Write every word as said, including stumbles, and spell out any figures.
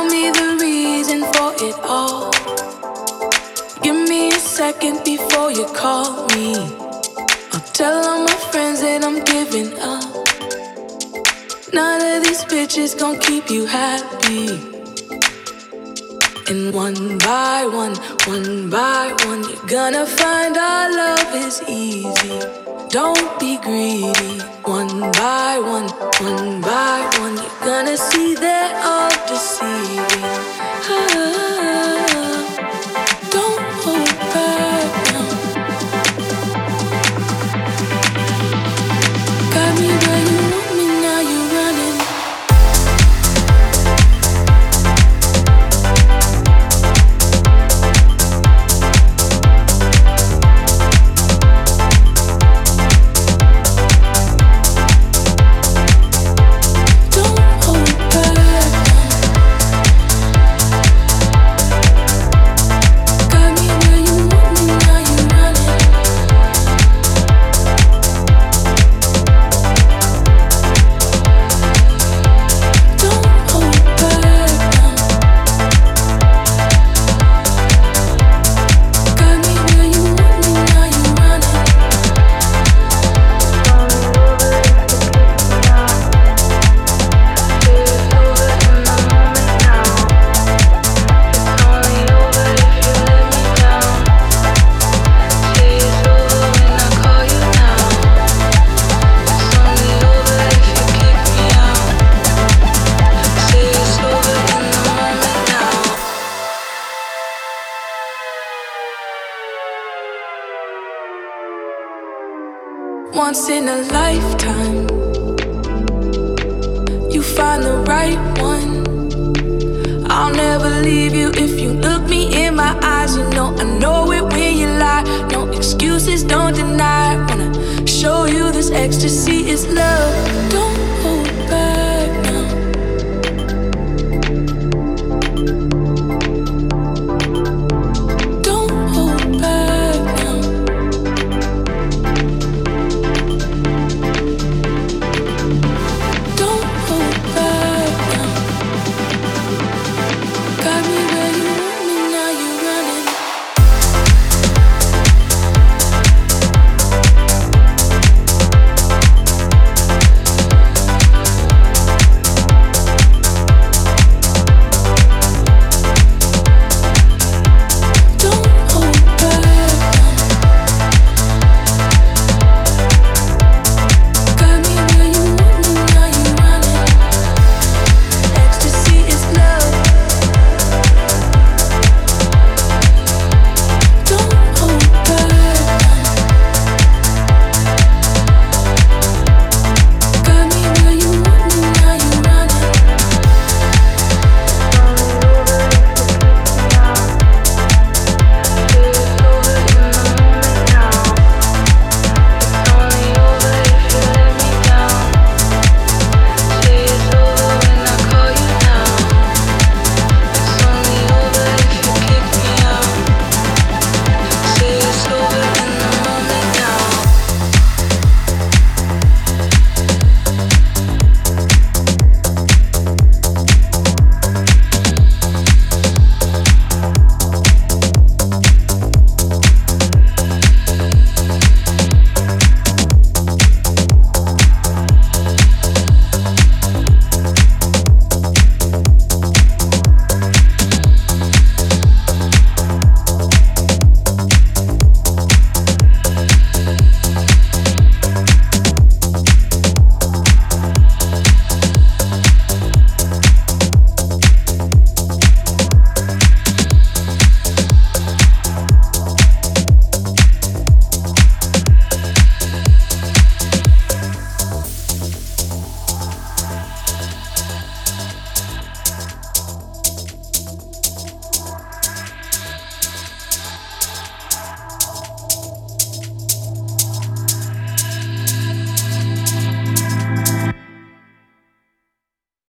me the reason for it all. Give me a second before you call me. I'll tell all my friends that I'm giving up. None of these bitches gon' keep you happy. And one by one, one by one, you're gonna find our love is easy. Don't be greedy. One by one, one by one, you're gonna see they're all deceiving. Ah, don't hold back now. Got me where you want me, now you're running. Once in a lifetime, you find the right one. I'll never leave you if you look me in my eyes. You know I know it when you lie. No excuses, don't deny. Wanna show you this ecstasy is love. Don't